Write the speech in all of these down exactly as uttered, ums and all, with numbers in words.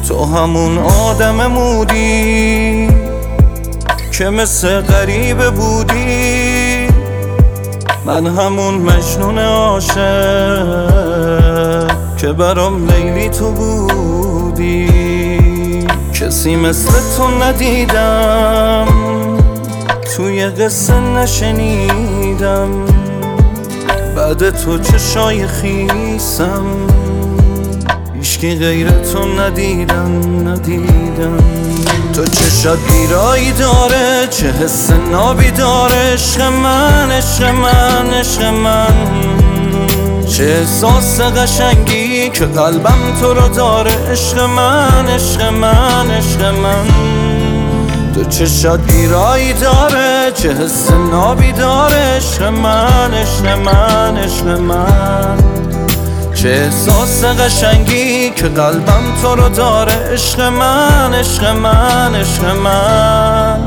تو همون آدم مودی که مثل غریبه بودی، من همون مجنون عاشق که برام لیلی تو بودی. کسی مثل تو ندیدم، توی قصه نشنیدم، بعد تو چشای خیسم هیچکی غیر تو ندیدم ندیدم. تو چشات بیرایی داره، چه حس نابی داره، عشق من عشق من عشق من، چه احساس قشنگی که قلبم تو رو داره، عشق من عشق من عشق من. تو چشات بیرایی داره، چه حس نابی داره، عشق من عشق من عشق من، چه احساس قشنگی که قلبم تو رو داره، عشق من عشق من عشق من.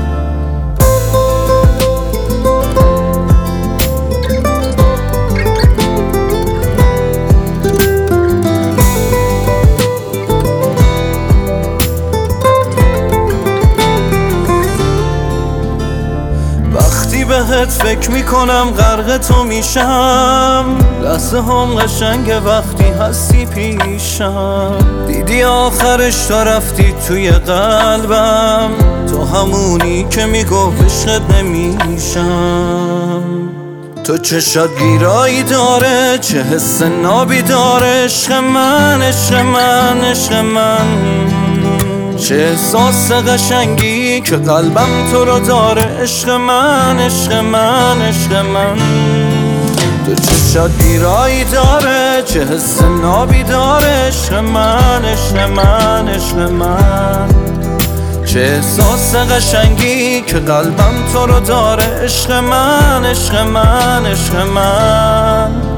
وقتی بهت فکر میکنم غرق تو میشم، لحظه هم قشنگه وقتی هستی پیشم. دیدی آخرش تا رفتی توی قلبم، تو همونی که میگفت عشقت نمیشم. تو چشات گیرایی داره، چه حس نابی داره، عشق من عشق من عشق من، چه احساس قشنگی که قلبم تو رو داره، عشق من عشق من عشق من. تو چشات گیرایی داره، چه حس نابی داره، عشق من عشق من عشق من، چه احساس قشنگی که قلبم تو رو داره، عشق من عشق من عشق من.